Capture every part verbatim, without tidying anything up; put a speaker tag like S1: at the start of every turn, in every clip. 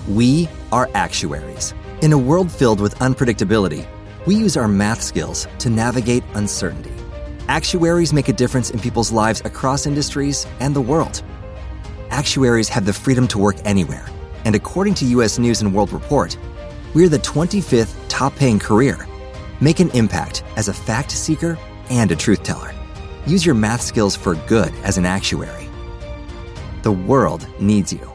S1: We are actuaries. In a world filled with unpredictability, we use our math skills to navigate uncertainty. Actuaries make a difference in people's lives across industries and the world. Actuaries have the freedom to work anywhere, and according to U S News and World Report, we're the twenty-fifth top-paying career. Make an impact as a fact seeker and a truth teller. Use your math skills for good as an actuary. The world needs you.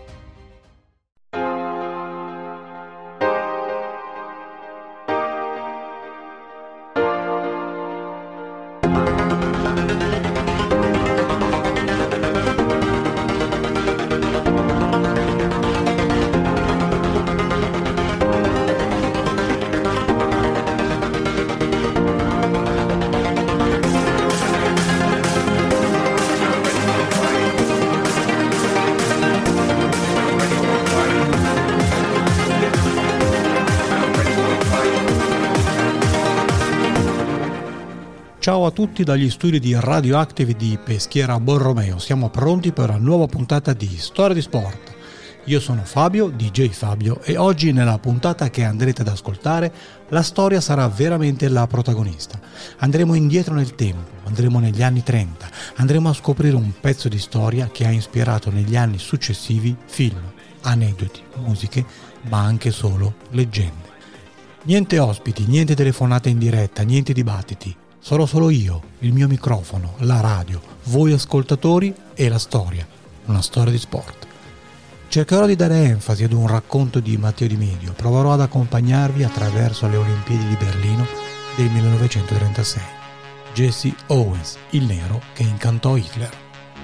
S2: Ciao a tutti dagli studi di Radioactive di Peschiera Borromeo. Siamo pronti per una nuova puntata di Storia di Sport. Io sono Fabio, D J Fabio, e oggi nella puntata che andrete ad ascoltare la storia sarà veramente la protagonista. Andremo indietro nel tempo, andremo negli anni trenta, andremo a scoprire un pezzo di storia che ha ispirato negli anni successivi film, aneddoti, musiche, ma anche solo leggende. Niente ospiti, niente telefonate in diretta, niente dibattiti. Sarò solo io, il mio microfono, la radio, voi ascoltatori e la storia, una storia di sport. Cercherò di dare enfasi ad un racconto di Matteo Di Medio, proverò ad accompagnarvi attraverso le Olimpiadi di Berlino del millenovecentotrentasei. Jesse Owens, il nero che incantò Hitler.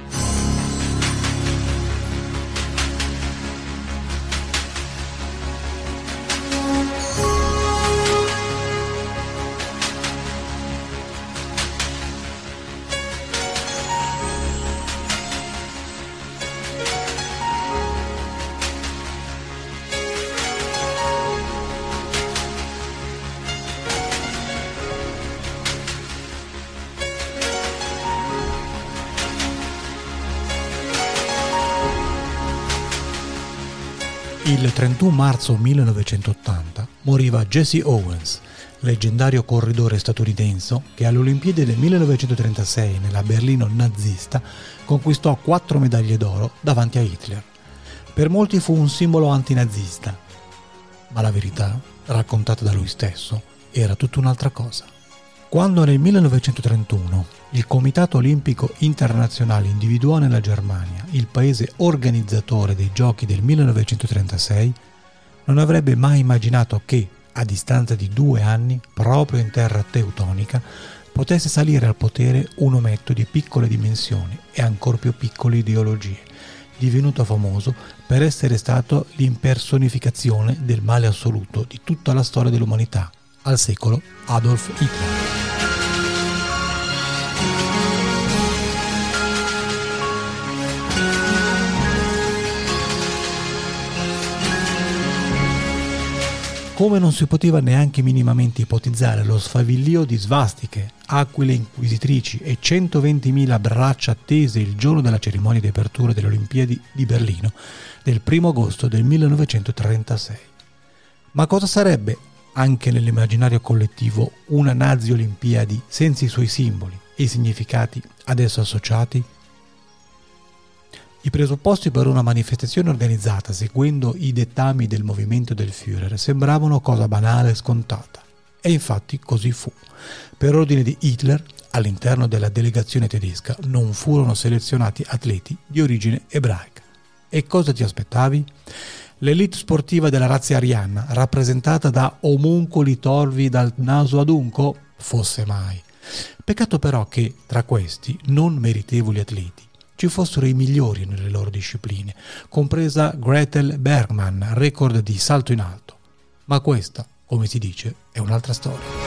S2: Il trentuno marzo millenovecentottanta moriva Jesse Owens, leggendario corridore statunitense che alle Olimpiadi del millenovecentotrentasei nella Berlino nazista conquistò quattro medaglie d'oro davanti a Hitler. Per molti fu un simbolo antinazista, ma la verità, raccontata da lui stesso, era tutta un'altra cosa. Quando nel millenovecentotrentuno il Comitato Olimpico Internazionale individuò nella Germania il paese organizzatore dei Giochi del millenovecentotrentasei, non avrebbe mai immaginato che, a distanza di due anni, proprio in terra teutonica, potesse salire al potere un ometto di piccole dimensioni e ancor più piccole ideologie, divenuto famoso per essere stato l'impersonificazione del male assoluto di tutta la storia dell'umanità, al secolo Adolf Hitler. Come non si poteva neanche minimamente ipotizzare lo sfavillio di svastiche, aquile inquisitrici e centoventimila braccia tese il giorno della cerimonia di apertura delle Olimpiadi di Berlino del primo agosto del millenovecentotrentasei. Ma cosa sarebbe, anche nell'immaginario collettivo, una Nazi Olimpiadi senza i suoi simboli e i significati ad esso associati? I presupposti per una manifestazione organizzata seguendo i dettami del movimento del Führer sembravano cosa banale e scontata. E infatti così fu. Per ordine di Hitler, all'interno della delegazione tedesca non furono selezionati atleti di origine ebraica. E cosa ti aspettavi? L'elite sportiva della razza ariana, rappresentata da omuncoli torvi dal naso adunco? Fosse mai. Peccato però che, tra questi non meritevoli atleti, ci fossero i migliori nelle loro discipline, compresa Gretel Bergmann, record di salto in alto. Ma questa, come si dice, è un'altra storia.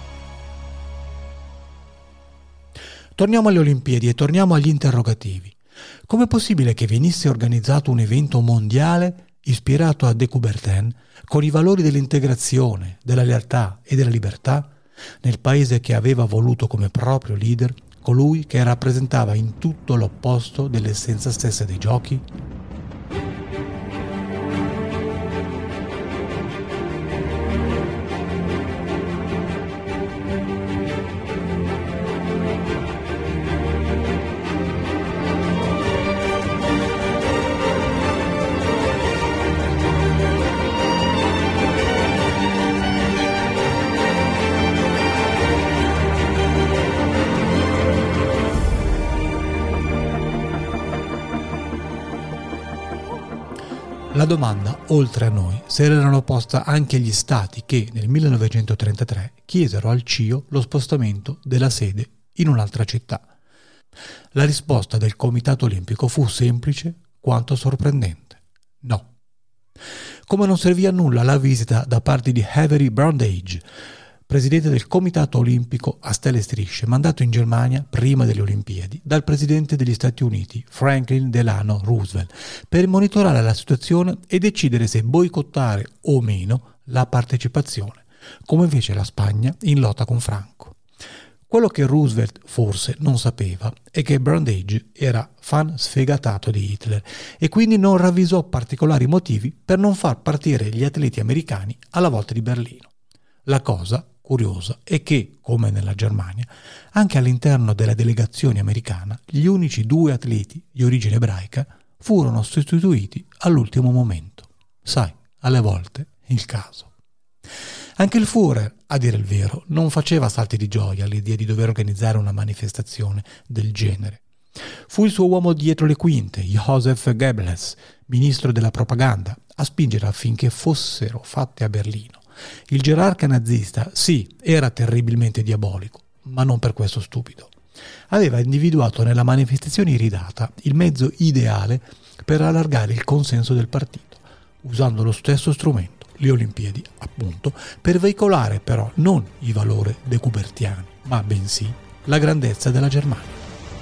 S2: Torniamo alle Olimpiadi e torniamo agli interrogativi. Com'è possibile che venisse organizzato un evento mondiale ispirato a de Coubertin con i valori dell'integrazione, della lealtà e della libertà nel paese che aveva voluto come proprio leader colui che rappresentava in tutto l'opposto dell'essenza stessa dei giochi? La domanda, oltre a noi, se l'erano posta anche gli stati che nel millenovecentotrentatré chiesero al C I O lo spostamento della sede in un'altra città. La risposta del Comitato Olimpico fu semplice quanto sorprendente: no. Come non servì a nulla la visita da parte di Avery Brundage, presidente del Comitato Olimpico a stelle e strisce, mandato in Germania prima delle Olimpiadi dal presidente degli Stati Uniti, Franklin Delano Roosevelt, per monitorare la situazione e decidere se boicottare o meno la partecipazione, come fece la Spagna in lotta con Franco. Quello che Roosevelt forse non sapeva è che Brundage era fan sfegatato di Hitler e quindi non ravvisò particolari motivi per non far partire gli atleti americani alla volta di Berlino. La cosa curiosa è che, come nella Germania, anche all'interno della delegazione americana gli unici due atleti di origine ebraica furono sostituiti all'ultimo momento. Sai, alle volte il caso. Anche il Führer, a dire il vero, non faceva salti di gioia all'idea di dover organizzare una manifestazione del genere. Fu il suo uomo dietro le quinte, Joseph Goebbels, ministro della propaganda, a spingere affinché fossero fatte a Berlino. Il gerarca nazista, sì, era terribilmente diabolico, ma non per questo stupido. Aveva individuato nella manifestazione iridata il mezzo ideale per allargare il consenso del partito, usando lo stesso strumento, le Olimpiadi, appunto, per veicolare però non i valori decubertiani, ma bensì la grandezza della Germania.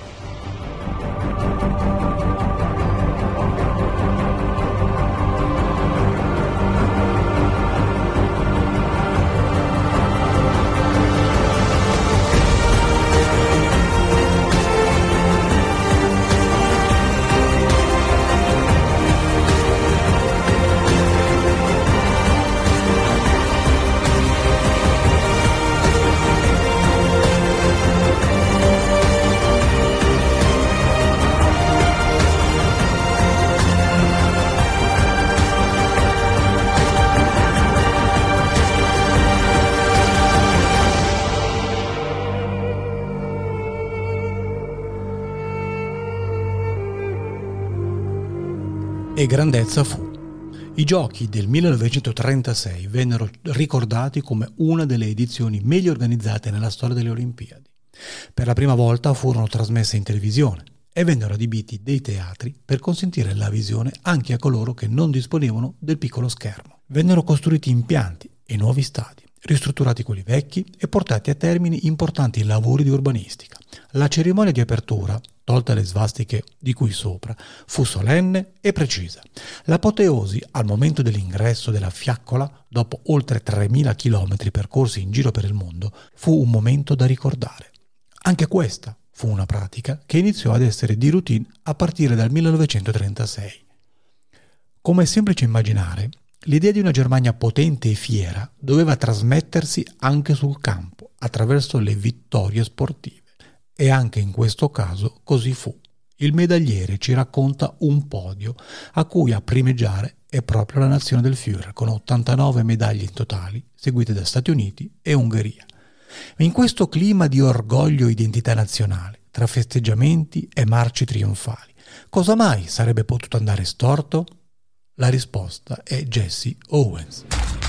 S2: E grandezza fu. I giochi del millenovecentotrentasei vennero ricordati come una delle edizioni meglio organizzate nella storia delle Olimpiadi. Per la prima volta furono trasmesse in televisione e vennero adibiti dei teatri per consentire la visione anche a coloro che non disponevano del piccolo schermo. Vennero costruiti impianti e nuovi stadi, ristrutturati quelli vecchi e portati a termine importanti lavori di urbanistica. La cerimonia di apertura, tolte le svastiche di cui sopra, fu solenne e precisa. L'apoteosi, al momento dell'ingresso della fiaccola, dopo oltre tremila chilometri percorsi in giro per il mondo, fu un momento da ricordare. Anche questa fu una pratica che iniziò ad essere di routine a partire dal millenovecentotrentasei. Come è semplice immaginare, l'idea di una Germania potente e fiera doveva trasmettersi anche sul campo, attraverso le vittorie sportive. E anche in questo caso così fu. Il medagliere ci racconta un podio a cui a primeggiare è proprio la nazione del Führer, con ottantanove medaglie in totali, seguite da Stati Uniti e Ungheria. In questo clima di orgoglio e identità nazionale, tra festeggiamenti e marci trionfali, cosa mai sarebbe potuto andare storto? La risposta è Jesse Owens.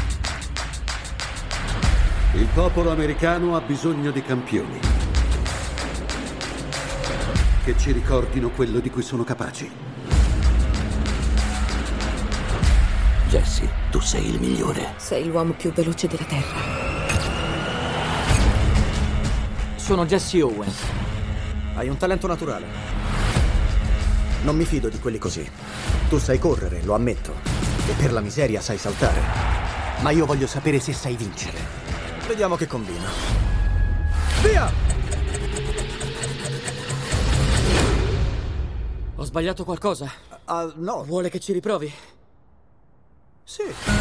S3: Il popolo americano ha bisogno di campioni che ci ricordino quello di cui sono capaci.
S4: Jesse, tu sei il migliore.
S5: Sei l'uomo più veloce della Terra.
S6: Sono Jesse Owens. Hai un talento naturale. Non mi fido di quelli così. Tu sai correre, lo ammetto. E per la miseria sai saltare. Ma io voglio sapere se sai vincere. Vediamo che combina. Via!
S7: Ho sbagliato qualcosa?
S6: Uh, no.
S7: Vuole che ci riprovi?
S6: Sì.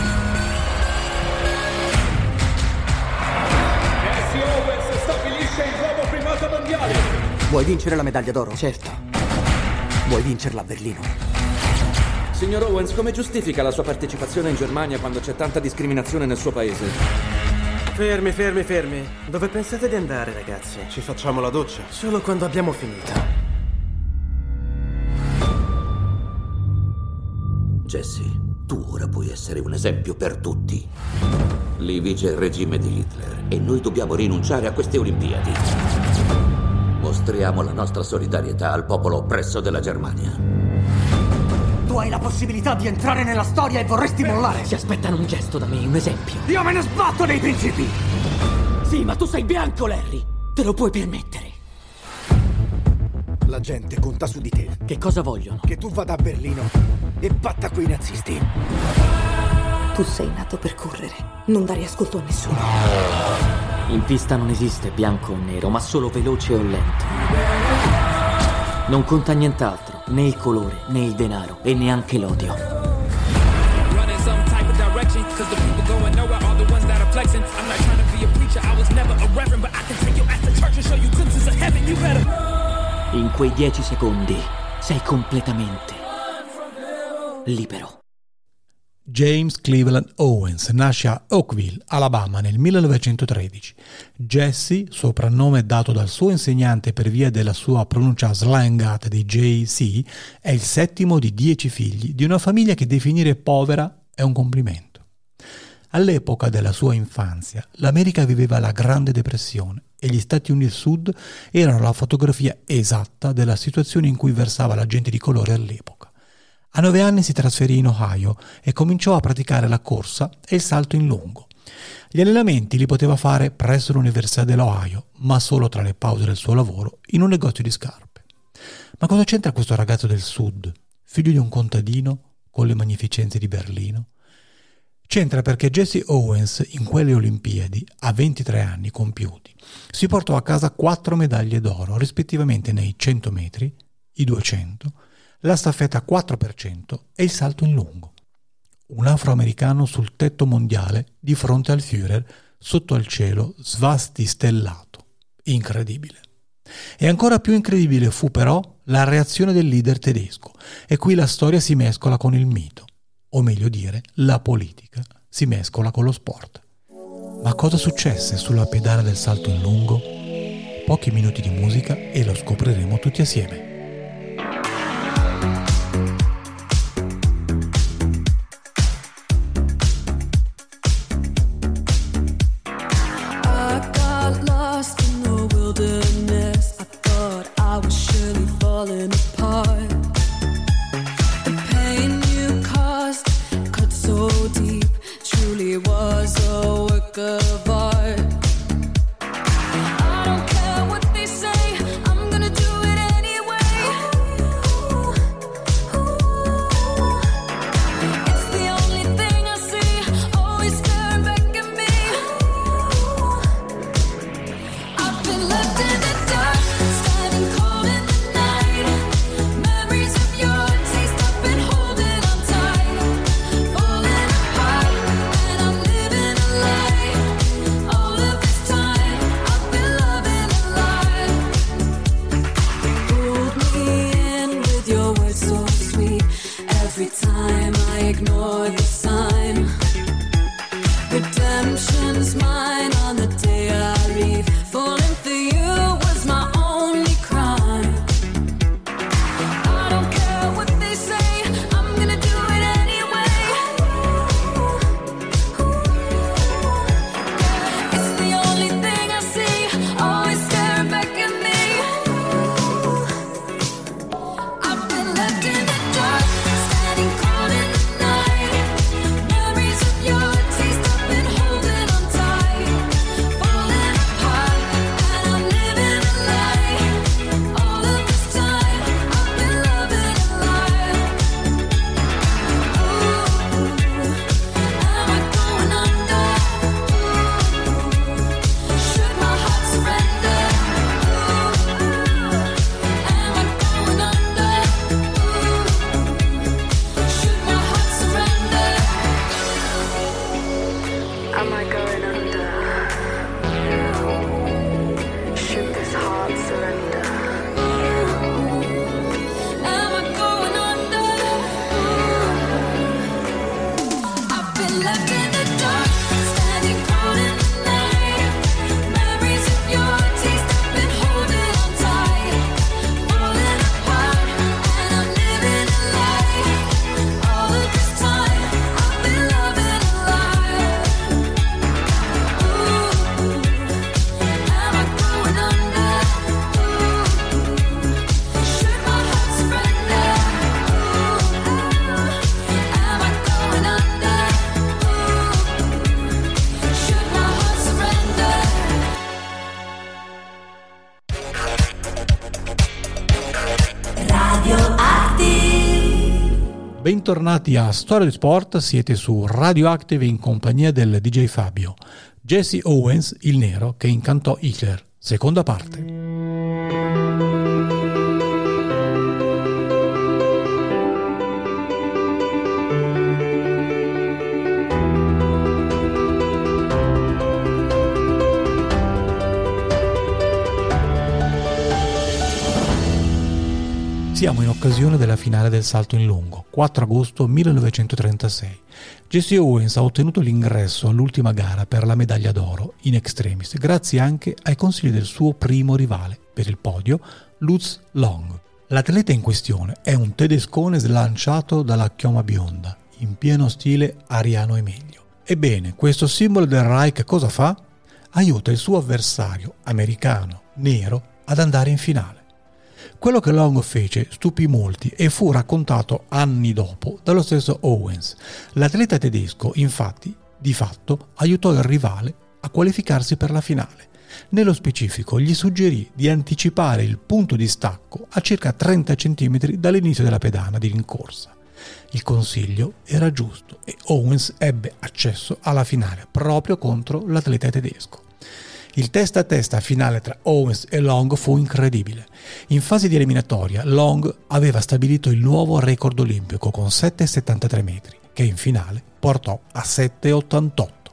S8: Jesse Owens stabilisce il nuovo primato mondiale.
S6: Vuoi vincere la medaglia d'oro?
S7: Certo.
S6: Vuoi vincerla a Berlino?
S9: Signor Owens, come giustifica la sua partecipazione in Germania quando c'è tanta discriminazione nel suo paese?
S10: Fermi, fermi, fermi. Dove pensate di andare, ragazzi?
S8: Ci facciamo la doccia?
S10: Solo quando abbiamo finito.
S4: Jesse, tu ora puoi essere un esempio per tutti. Lì vige il regime di Hitler e noi dobbiamo rinunciare a queste Olimpiadi. Mostriamo la nostra solidarietà al popolo oppresso della Germania.
S6: Tu hai la possibilità di entrare nella storia e vorresti mollare.
S7: Si aspettano un gesto da me, un esempio.
S6: Io me ne sbatto dei principi!
S7: Sì, ma tu sei bianco, Larry. Te lo puoi permettere.
S6: La gente conta su di te.
S7: Che cosa vogliono?
S6: Che tu vada a Berlino e batta quei nazisti.
S5: Tu sei nato per correre, non dare ascolto a nessuno.
S7: In pista non esiste bianco o nero, ma solo veloce o lento. Non conta nient'altro, né il colore, né il denaro e neanche l'odio. In quei dieci secondi sei completamente libero.
S2: James Cleveland Owens nasce a Oakville, Alabama nel millenovecentotredici. Jesse, soprannome dato dal suo insegnante per via della sua pronuncia slangata di J C, è il settimo di dieci figli di una famiglia che definire povera è un complimento. All'epoca della sua infanzia, l'America viveva la Grande Depressione e gli Stati Uniti del Sud erano la fotografia esatta della situazione in cui versava la gente di colore all'epoca. A nove anni si trasferì in Ohio e cominciò a praticare la corsa e il salto in lungo. Gli allenamenti li poteva fare presso l'Università dell'Ohio, ma solo tra le pause del suo lavoro in un negozio di scarpe. Ma cosa c'entra questo ragazzo del Sud, figlio di un contadino, con le magnificenze di Berlino? C'entra perché Jesse Owens, in quelle Olimpiadi, a ventitré anni compiuti, si portò a casa quattro medaglie d'oro, rispettivamente nei cento metri, i duecento, la staffetta quattro per cento e il salto in lungo. Un afroamericano sul tetto mondiale di fronte al Führer sotto al cielo svastistellato. Incredibile. E ancora più incredibile fu però la reazione del leader tedesco, e qui la storia si mescola con il mito, o meglio dire, la politica si mescola con lo sport. Ma cosa successe sulla pedana del salto in lungo? Pochi minuti di musica e lo scopriremo tutti assieme.
S11: Memories of your taste, I've been holding on tight.
S2: Bentornati a Storia di Sport, siete su Radioactive in compagnia del D J Fabio. Jesse Owens, il nero che incantò Hitler, seconda parte. Siamo in occasione della finale del salto in lungo, quattro agosto millenovecentotrentasei. Jesse Owens ha ottenuto l'ingresso all'ultima gara per la medaglia d'oro in extremis, grazie anche ai consigli del suo primo rivale per il podio, Lutz Long. L'atleta in questione è un tedescone slanciato dalla chioma bionda, in pieno stile Ariano Emilio. Ebbene, questo simbolo del Reich cosa fa? Aiuta il suo avversario, americano, nero, ad andare in finale. Quello che Long fece stupì molti e fu raccontato anni dopo dallo stesso Owens. L'atleta tedesco, infatti, di fatto aiutò il rivale a qualificarsi per la finale. Nello specifico gli suggerì di anticipare il punto di stacco a circa trenta centimetri dall'inizio della pedana di rincorsa. Il consiglio era giusto e Owens ebbe accesso alla finale proprio contro l'atleta tedesco. Il testa a testa finale tra Owens e Long fu incredibile. In fase di eliminatoria Long aveva stabilito il nuovo record olimpico con sette virgola settantatré metri, che in finale portò a sette virgola ottantotto.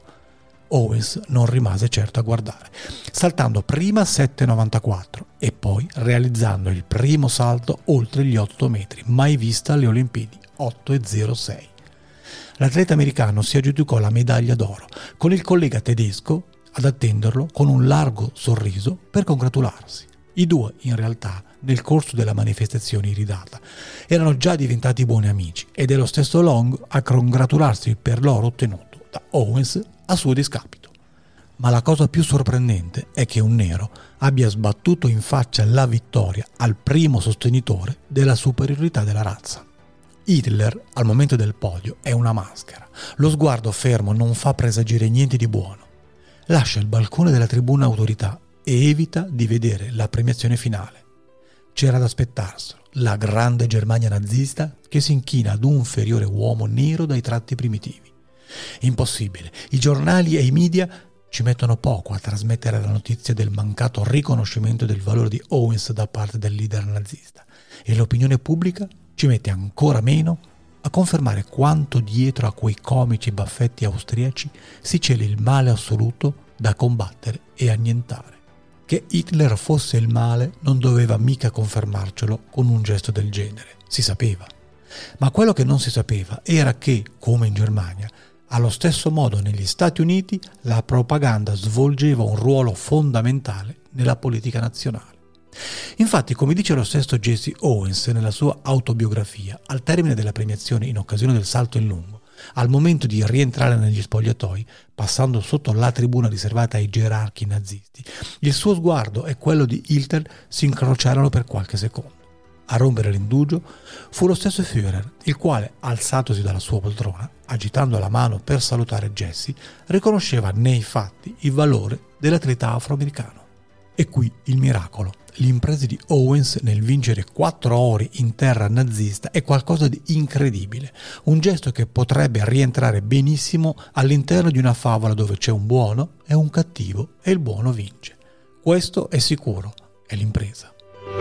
S2: Owens non rimase certo a guardare, saltando prima sette virgola novantaquattro e poi realizzando il primo salto oltre gli otto metri, mai vista alle Olimpiadi, otto virgola zero sei. L'atleta americano si aggiudicò la medaglia d'oro, con il collega tedesco ad attenderlo con un largo sorriso per congratularsi. I due, in realtà, nel corso della manifestazione iridata, erano già diventati buoni amici ed è lo stesso Long a congratularsi per l'oro ottenuto da Owens a suo discapito. Ma la cosa più sorprendente è che un nero abbia sbattuto in faccia la vittoria al primo sostenitore della superiorità della razza. Hitler, al momento del podio, è una maschera. Lo sguardo fermo non fa presagire niente di buono. Lascia il balcone della tribuna autorità e evita di vedere la premiazione finale. C'era da aspettarselo, la grande Germania nazista che si inchina ad un inferiore uomo nero dai tratti primitivi. Impossibile, i giornali e i media ci mettono poco a trasmettere la notizia del mancato riconoscimento del valore di Owens da parte del leader nazista e l'opinione pubblica ci mette ancora meno a confermare quanto dietro a quei comici baffetti austriaci si celi il male assoluto da combattere e annientare. Che Hitler fosse il male non doveva mica confermarcelo con un gesto del genere, si sapeva. Ma quello che non si sapeva era che, come in Germania, allo stesso modo negli Stati Uniti la propaganda svolgeva un ruolo fondamentale nella politica nazionale. Infatti, come dice lo stesso Jesse Owens nella sua autobiografia, al termine della premiazione in occasione del salto in lungo, al momento di rientrare negli spogliatoi, passando sotto la tribuna riservata ai gerarchi nazisti, il suo sguardo e quello di Hitler si incrociarono per qualche secondo. A rompere l'indugio fu lo stesso Führer, il quale, alzatosi dalla sua poltrona, agitando la mano per salutare Jesse, riconosceva nei fatti il valore dell'atleta afroamericano. E qui il miracolo. L'impresa di Owens nel vincere quattro ori in terra nazista è qualcosa di incredibile, un gesto che potrebbe rientrare benissimo all'interno di una favola dove c'è un buono e un cattivo e il buono vince. Questo è sicuro, è l'impresa.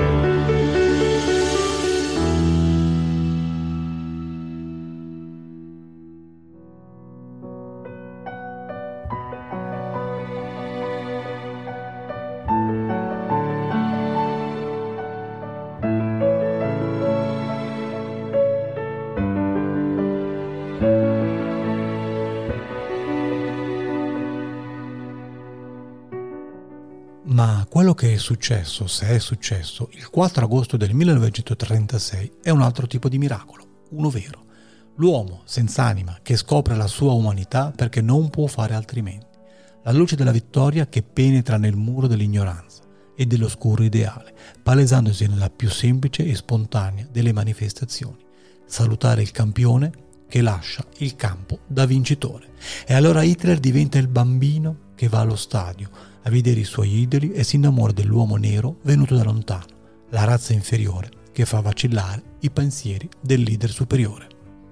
S2: Ma quello che è successo, se è successo, il quattro agosto del millenovecentotrentasei è un altro tipo di miracolo, uno vero. L'uomo senza anima che scopre la sua umanità perché non può fare altrimenti. La luce della vittoria che penetra nel muro dell'ignoranza e dell'oscuro ideale, palesandosi nella più semplice e spontanea delle manifestazioni. Salutare il campione che lascia il campo da vincitore. E allora Hitler diventa il bambino che va allo stadio a vedere i suoi idoli e si innamora dell'uomo nero venuto da lontano, la razza inferiore che fa vacillare i pensieri del leader superiore.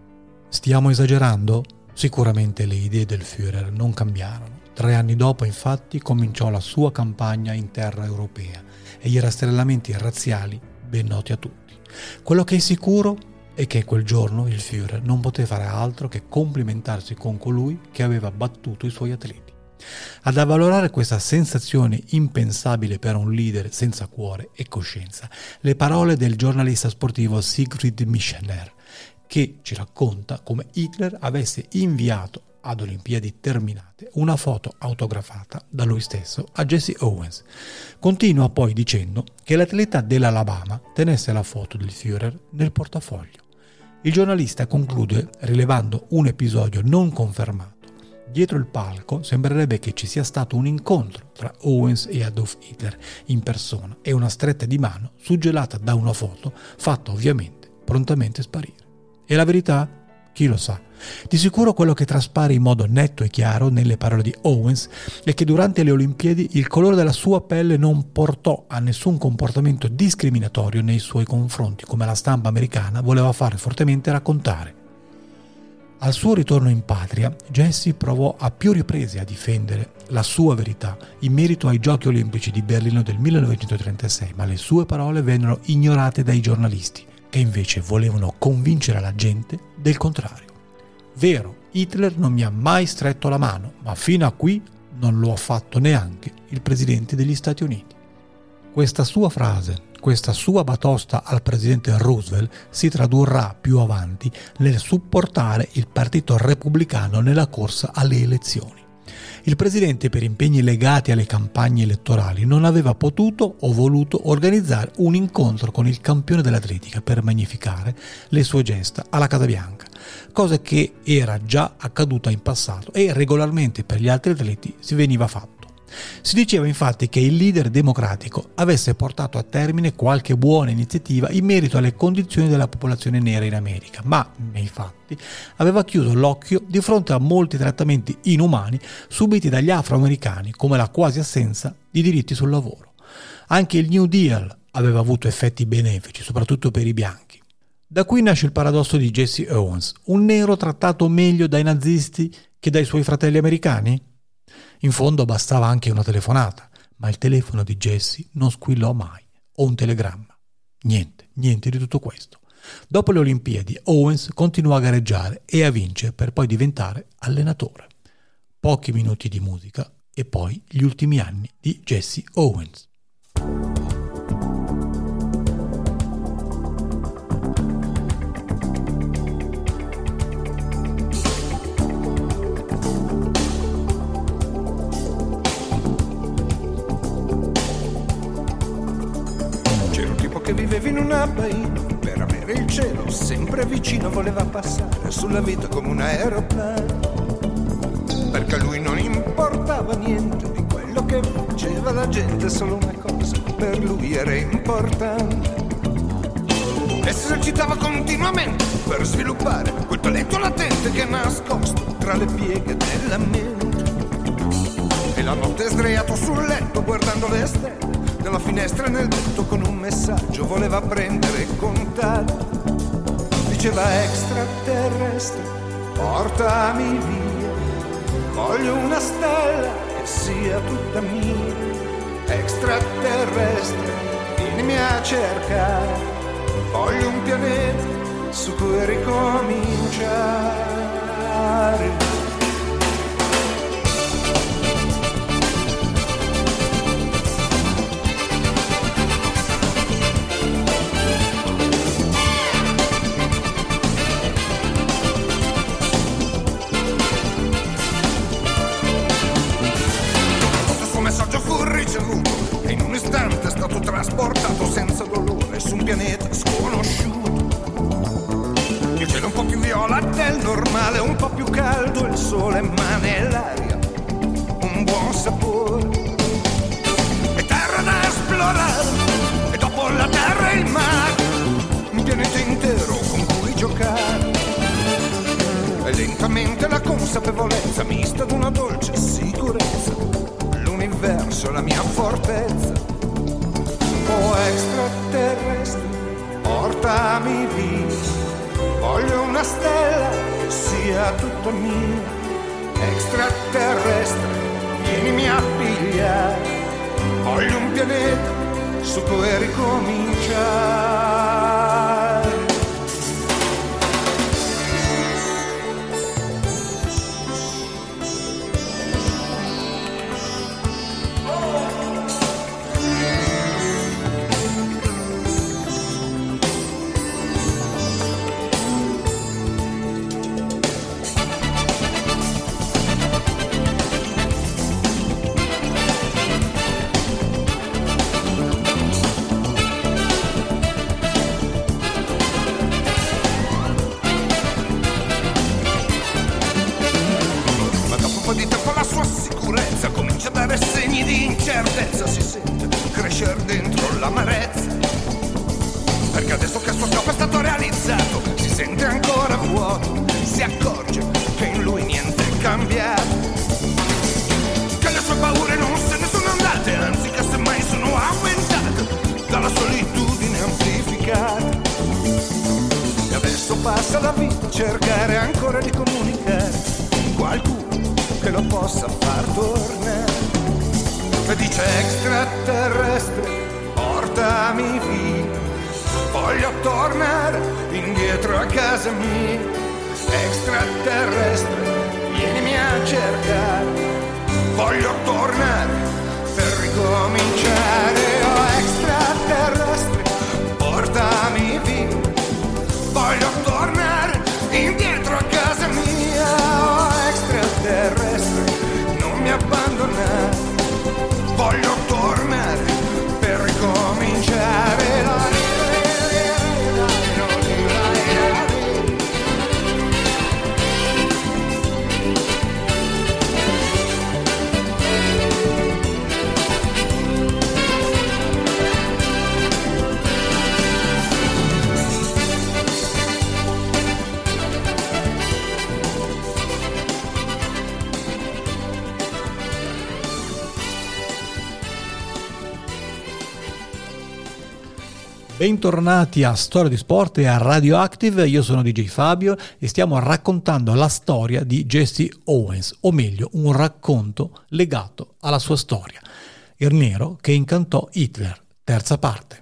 S2: Stiamo esagerando? Sicuramente le idee del Führer non cambiarono. Tre anni dopo, infatti, cominciò la sua campagna in terra europea e gli rastrellamenti razziali ben noti a tutti. Quello che è sicuro è che quel giorno il Führer non poteva fare altro che complimentarsi con colui che aveva battuto i suoi atleti. Ad avvalorare questa sensazione impensabile per un leader senza cuore e coscienza, le parole del giornalista sportivo Siegfried Michener, che ci racconta come Hitler avesse inviato ad Olimpiadi terminate una foto autografata da lui stesso a Jesse Owens. Continua poi dicendo che l'atleta dell'Alabama tenesse la foto del Führer nel portafoglio. Il giornalista conclude rilevando un episodio non confermato. Dietro il palco sembrerebbe che ci sia stato un incontro tra Owens e Adolf Hitler in persona e una stretta di mano suggellata da una foto fatta ovviamente prontamente sparire. E la verità? Chi lo sa? Di sicuro quello che traspare in modo netto e chiaro nelle parole di Owens è che durante le Olimpiadi il colore della sua pelle non portò a nessun comportamento discriminatorio nei suoi confronti, come la stampa americana voleva fare fortemente raccontare. Al suo ritorno in patria, Jesse provò a più riprese a difendere la sua verità in merito ai Giochi Olimpici di Berlino del millenovecentotrentasei, ma le sue parole vennero ignorate dai giornalisti, che invece volevano convincere la gente del contrario. Vero, Hitler non mi ha mai stretto la mano, ma fino a qui non lo ha fatto neanche il presidente degli Stati Uniti. Questa sua frase, questa sua batosta al presidente Roosevelt si tradurrà più avanti nel supportare il partito repubblicano nella corsa alle elezioni. Il presidente, per impegni legati alle campagne elettorali, non aveva potuto o voluto organizzare un incontro con il campione dell'atletica per magnificare le sue gesta alla Casa Bianca, cosa che era già accaduta in passato e regolarmente per gli altri atleti si veniva fatto. Si diceva infatti che il leader democratico avesse portato a termine qualche buona iniziativa in merito alle condizioni della popolazione nera in America, ma nei fatti aveva chiuso l'occhio di fronte a molti trattamenti inumani subiti dagli afroamericani, come la quasi assenza di diritti sul lavoro. Anche il New Deal aveva avuto effetti benefici, soprattutto per i bianchi. Da qui nasce il paradosso di Jesse Owens, un nero trattato meglio dai nazisti che dai suoi fratelli americani? In fondo bastava anche una telefonata, ma il telefono di Jesse non squillò mai, o un telegramma. Niente, niente di tutto questo. Dopo le Olimpiadi, Owens continuò a gareggiare e a vincere per poi diventare allenatore. Pochi minuti di musica e poi gli ultimi anni di Jesse Owens.
S11: Che vivevi in una baina per avere il cielo sempre vicino, voleva passare sulla vita come un aeroplano, perché a lui non importava niente di quello che faceva la gente, solo una cosa per lui era importante, e si esercitava continuamente per sviluppare quel talento latente che è nascosto tra le pieghe della mente. E la notte sdraiato sul letto guardando le stelle dalla finestra nel tetto con un messaggio voleva prendere contatto. Diceva: extraterrestre, portami via, voglio una stella che sia tutta mia. Extraterrestre, vienimi a cercare, voglio un pianeta su cui ricominciare. E in un istante è stato trasportato senza dolore su un pianeta sconosciuto. Il cielo è un po' più viola del normale, un po' più caldo il sole, ma nell'aria un buon sapore. E terra da esplorare, e dopo la terra il mare, un pianeta intero con cui giocare. E lentamente la consapevolezza mista ad una dolce sicurezza, verso la mia fortezza. Oh extraterrestre, portami via, voglio una stella sia tutta mia. Extraterrestre, vienimi a pigliare. Voglio un pianeta su cui ricominciare. Comincia a dare segni di incertezza, si sente crescere dentro l'amarezza, perché adesso che il suo scopo è stato realizzato si sente ancora vuoto, si accorge che in lui niente è cambiato, che le sue paure non se ne sono andate, anzi che semmai sono aumentate dalla solitudine amplificata, e adesso passa la vita a cercare ancora di comunicare con qualcuno che lo possa far tornare. E dice: extraterrestre, portami via, voglio tornare indietro a casa mia. Extraterrestre, vienimi a cercare, voglio tornare per ricominciare. Oh extraterrestre, portami via, voglio tornare indietro a casa mia. Oh extraterrestre, non mi abbandonare, voglio tornare per ricominciare.
S2: Bentornati a Storia di Sport e a Radioactive, io sono D J Fabio e stiamo raccontando la storia di Jesse Owens, o meglio un racconto legato alla sua storia. Il nero che incantò Hitler, terza parte.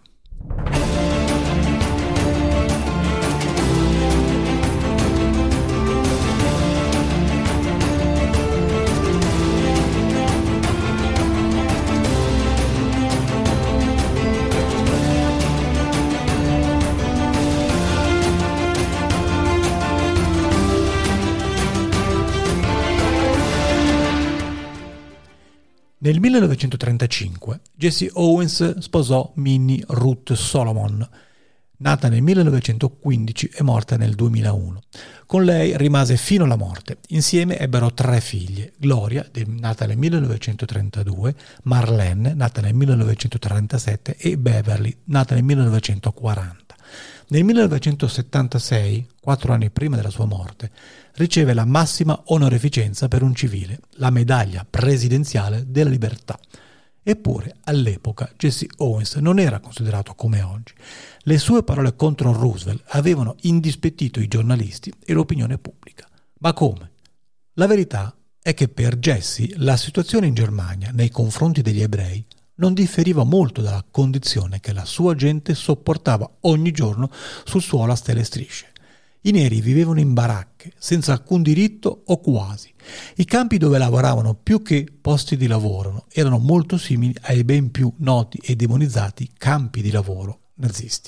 S2: Nel millenovecentotrentacinque Jesse Owens sposò Minnie Ruth Solomon, nata nel millenovecentoquindici e morta nel duemilauno. Con lei rimase fino alla morte. Insieme ebbero tre figlie: Gloria, nata nel millenovecentotrentadue, Marlene, nata nel millenovecentotrentasette e Beverly, nata nel millenovecentoquaranta. Nel millenovecentosettantasei, quattro anni prima della sua morte, riceve la massima onorificenza per un civile, la medaglia presidenziale della libertà. Eppure, all'epoca, Jesse Owens non era considerato come oggi. Le sue parole contro Roosevelt avevano indispettito i giornalisti e l'opinione pubblica. Ma come? La verità è che per Jesse la situazione in Germania nei confronti degli ebrei non differiva molto dalla condizione che la sua gente sopportava ogni giorno sul suolo a stelle e strisce. I neri vivevano in baracche, senza alcun diritto o quasi. I campi dove lavoravano più che posti di lavoro erano molto simili ai ben più noti e demonizzati campi di lavoro nazisti.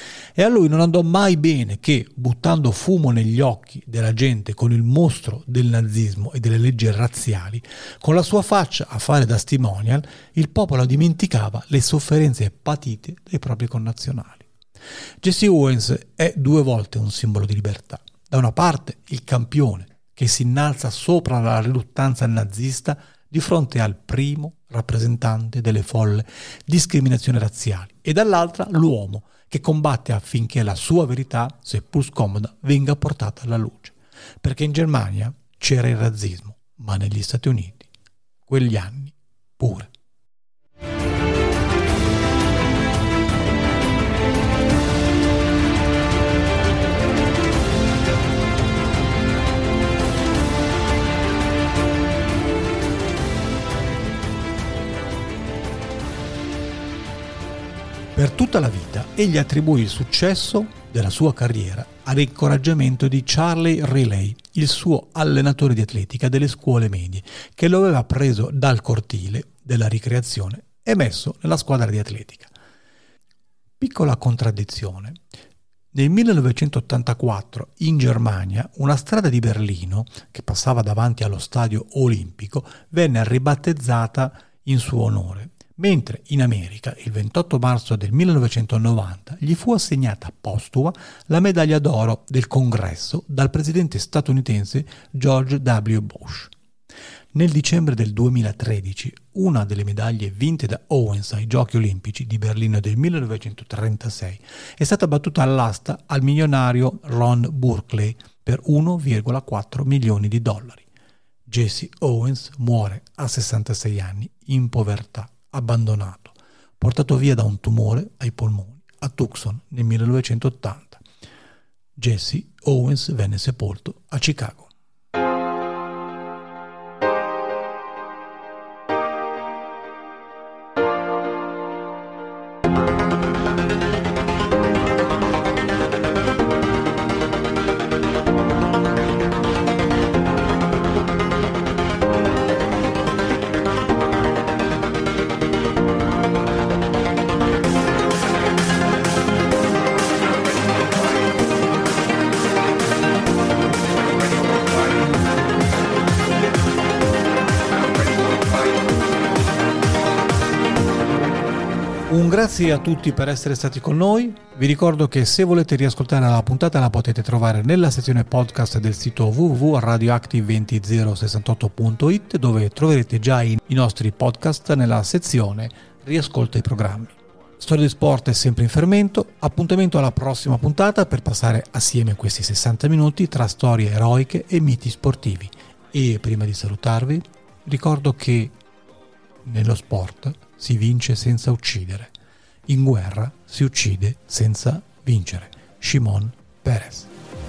S2: E a lui non andò mai bene che, buttando fumo negli occhi della gente con il mostro del nazismo e delle leggi razziali, con la sua faccia a fare da testimonial, il popolo dimenticava le sofferenze patite dei propri connazionali. Jesse Owens è due volte un simbolo di libertà. Da una parte il campione che si innalza sopra la riluttanza nazista di fronte al primo rappresentante delle folle discriminazioni razziali, e dall'altra l'uomo che combatte affinché la sua verità, seppur scomoda, venga portata alla luce. Perché in Germania c'era il razzismo, ma negli Stati Uniti, quegli anni pure. Per tutta la vita egli attribuì il successo della sua carriera all'incoraggiamento di Charlie Riley, il suo allenatore di atletica delle scuole medie, che lo aveva preso dal cortile della ricreazione e messo nella squadra di atletica. Piccola contraddizione. Nel millenovecentottantaquattro in Germania una strada di Berlino che passava davanti allo stadio olimpico venne ribattezzata in suo onore, mentre in America il ventotto marzo del millenovecentonovanta gli fu assegnata postuma la medaglia d'oro del Congresso dal presidente statunitense George W. Bush. Nel dicembre del duemilatredici, una delle medaglie vinte da Owens ai Giochi Olimpici di Berlino del millenovecentotrentasei è stata battuta all'asta al milionario Ron Burkle per uno virgola quattro milioni di dollari. Jesse Owens muore a sessantasei anni in povertà, abbandonato, portato via da un tumore ai polmoni a Tucson nel millenovecentottanta. Jesse Owens venne sepolto a Chicago. Un grazie a tutti per essere stati con noi. Vi ricordo che se volete riascoltare la puntata la potete trovare nella sezione podcast del sito w w w punto radioactive venti zero sessantotto punto i t, dove troverete già i, i nostri podcast nella sezione riascolta i programmi. Storia di Sport è sempre in fermento. Appuntamento alla prossima puntata per passare assieme questi sessanta minuti tra storie eroiche e miti sportivi. E prima di salutarvi ricordo che nello sport si vince senza uccidere. In guerra si uccide senza vincere. Shimon Peres.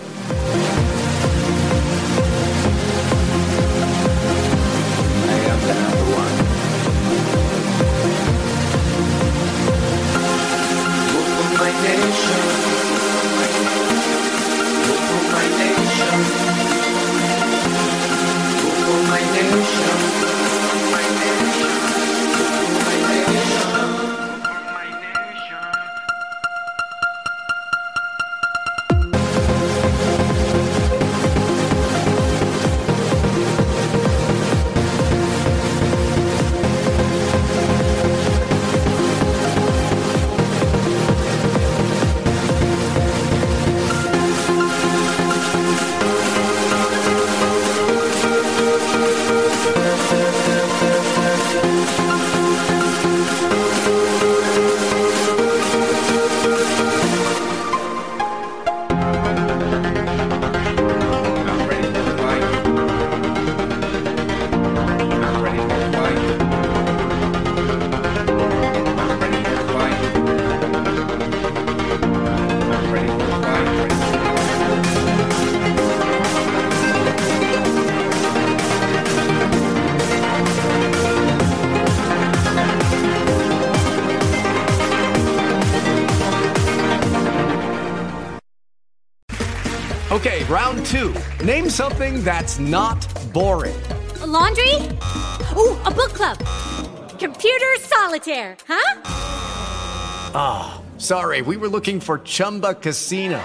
S12: Okay, round two. Name something that's not boring.
S13: A laundry? Ooh, a book club. Computer solitaire, huh?
S12: Ah, oh, sorry, we were looking for Chumba Casino.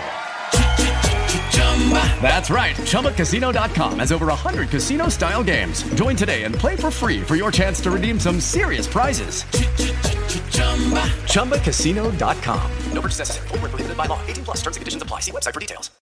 S12: That's right, Chumba Casino dot com has over one hundred casino-style games. Join today and play for free for your chance to redeem some serious prizes. Chumba Casino dot com. No purchase necessary. Void where prohibited by law. eighteen plus terms and conditions apply. See website for details.